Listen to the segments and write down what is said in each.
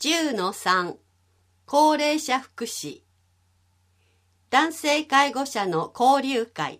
10-3 高齢者福祉男性介護者の交流会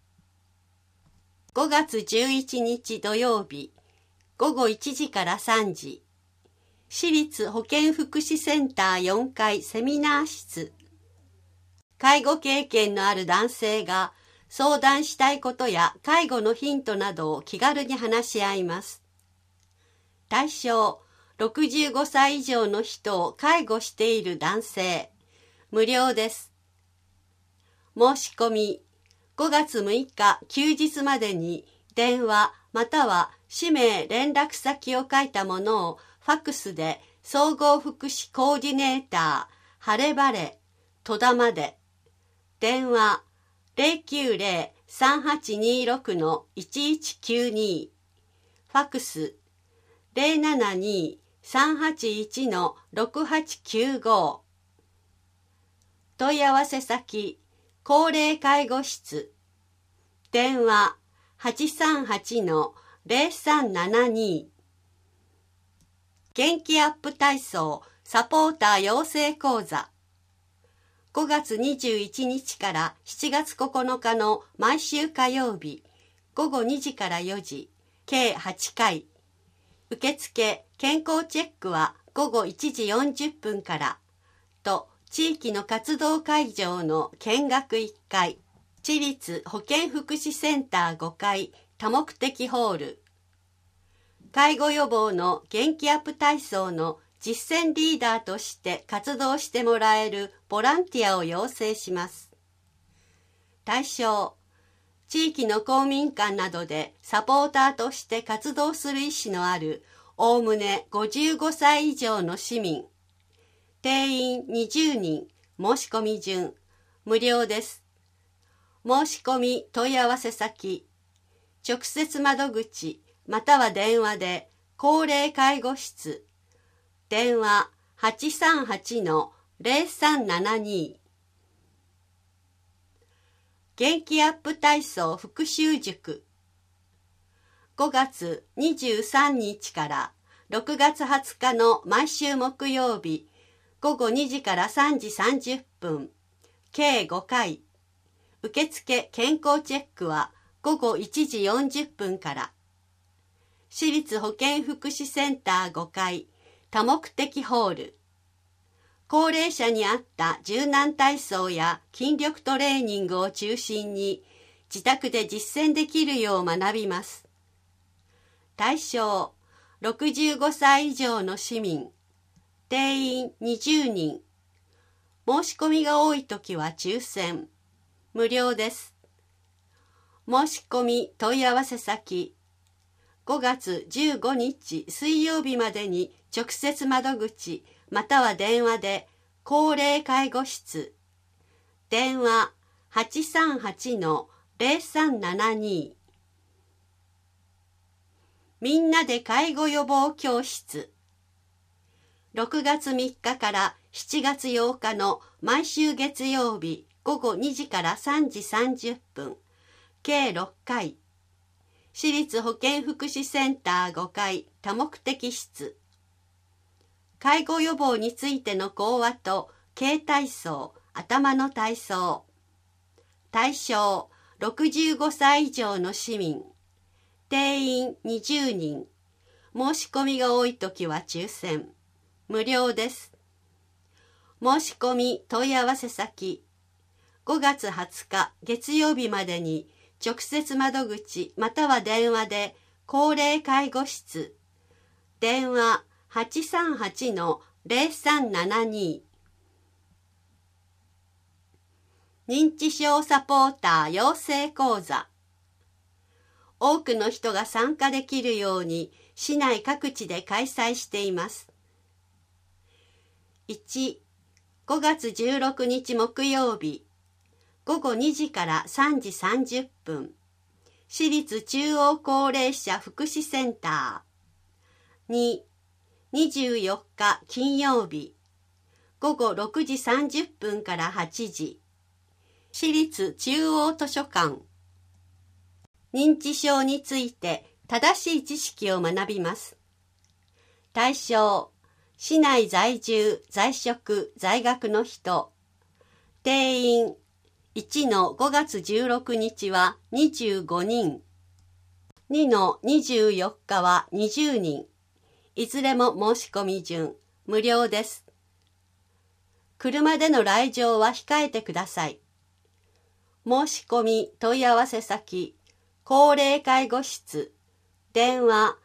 5月11日土曜日午後1時から3時市立保健福祉センター4階セミナー室介護経験のある男性が相談したいことや介護のヒントなどを気軽に話し合います。対象65歳以上の人を介護している男性無料です。申し込み5月6日休日までに電話または氏名連絡先を書いたものをファックスで総合福祉コーディネーター晴れ晴れ戸田まで電話 090-3826-1192 ファックス 072-381-6895 問い合わせ先高齢介護室電話 838-0372 元気アップ体操サポーター養成講座5月21日から7月9日の毎週火曜日午後2時から4時計8回受付健康チェックは午後1時40分からと地域の活動会場の見学1回市立保健福祉センター5階多目的ホール介護予防の元気アップ体操の実践リーダーとして活動してもらえるボランティアを養成します。対象地域の公民館などでサポーターとして活動する意思のあるおおむね55歳以上の市民定員20人申し込み順無料です。申し込み問い合わせ先直接窓口または電話で高齢介護室電話 838-0372 元気アップ体操復習塾5月23日から6月20日の毎週木曜日午後2時から3時30分計5回受付健康チェックは午後1時40分から市立保健福祉センター5階多目的ホール高齢者に合った柔軟体操や筋力トレーニングを中心に自宅で実践できるよう学びます。対象65歳以上の市民定員20人申し込みが多いときは抽選無料です。申し込み問い合わせ先5月15日水曜日までに直接窓口または電話で高齢介護室電話 838-0372 みんなで介護予防教室6月3日から7月8日の毎週月曜日午後2時から3時30分計6回市立保健福祉センター5階多目的室介護予防についての講話と軽体操頭の体操対象65歳以上の市民定員20人申し込みが多いときは抽選無料です。申し込み問い合わせ先5月20日月曜日までに直接窓口または電話で高齢介護室電話 838-0372 認知症サポーター養成講座多くの人が参加できるように市内各地で開催しています。1、5月16日木曜日午後2時から3時30分市立中央高齢者福祉センター2、24日金曜日午後6時30分から8時市立中央図書館認知症について正しい知識を学びます。対象市内在住、在職、在学の人。定員1の5月16日は25人。2の24日は20人。いずれも申し込み順、無料です。車での来場は控えてください。申し込み問い合わせ先、高齢介護室、電話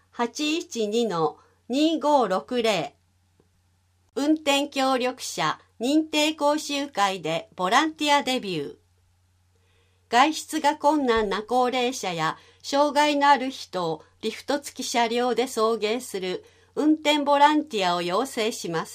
812-2560。運転協力者認定講習会でボランティアデビュー。外出が困難な高齢者や障害のある人をリフト付き車両で送迎する運転ボランティアを要請します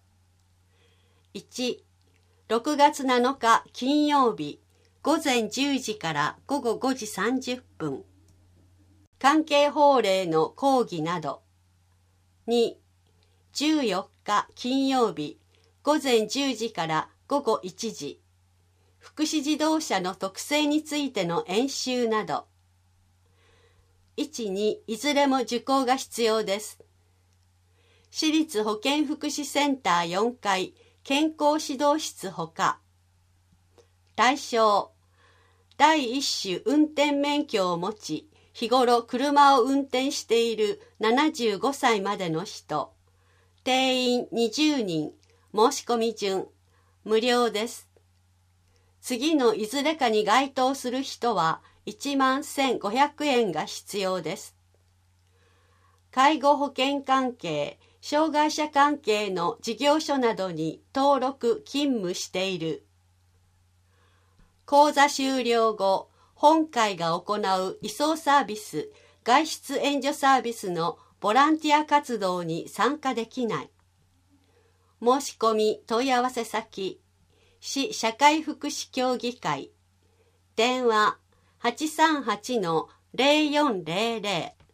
。1、6月7日金曜日、午前10時から午後5時30分。関係法令の講義など。2、14日金曜日、午前10時から午後1時。福祉自動車の特性についての演習など。1、2、いずれも受講が必要です。市立保健福祉センター4階健康指導室ほか。対象、第一種運転免許を持ち、日頃車を運転している75歳までの人。定員20人、申し込み順、無料です。次のいずれかに該当する人は11,500円が必要です。介護保険関係、障害者関係の事業所などに登録・勤務している。講座終了後、本会が行う移送サービス、外出援助サービスのボランティア活動に参加できない。申し込み問い合わせ先、市社会福祉協議会。電話 838-0400。